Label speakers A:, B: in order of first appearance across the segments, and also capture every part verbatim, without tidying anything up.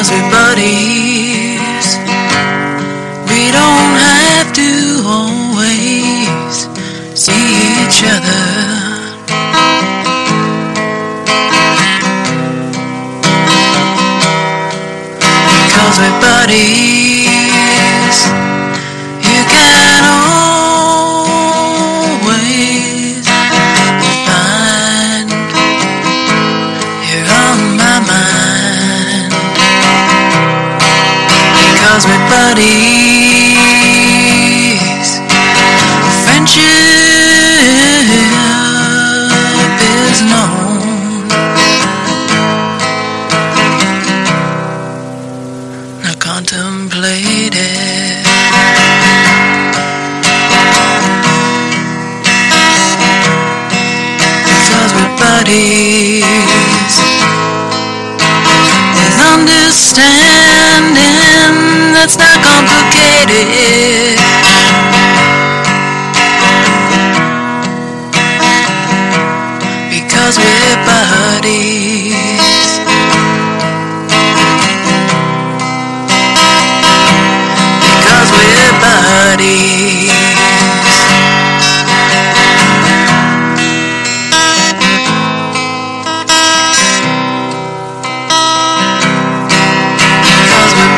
A: Because we're buddies, we don't have to always see each other. Because we're buddies, you can always find you're on my mind. Because we're buddies, friendship is known. Now contemplate it. Because we're buddies, with understanding that's not complicated. Because we're buddies, because we're buddies. Because we're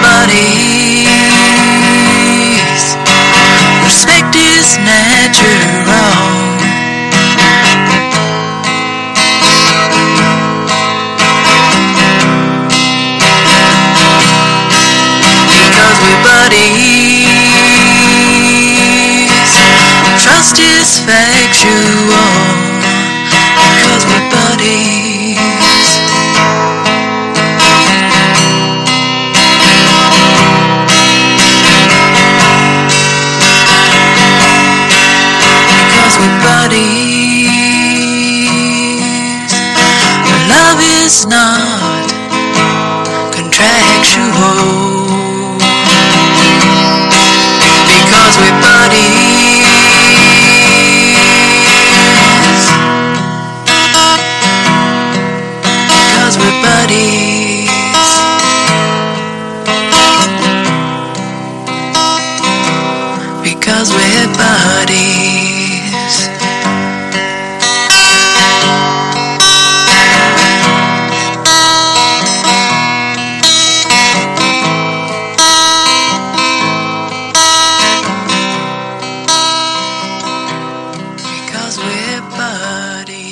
A: buddies, respect is natural. Because we're buddies, trust is factual. Because we're buddies, because we're buddies, love is not contractual. Because we're buddies, because we're buddies, because we're buddies. Because we're buddies.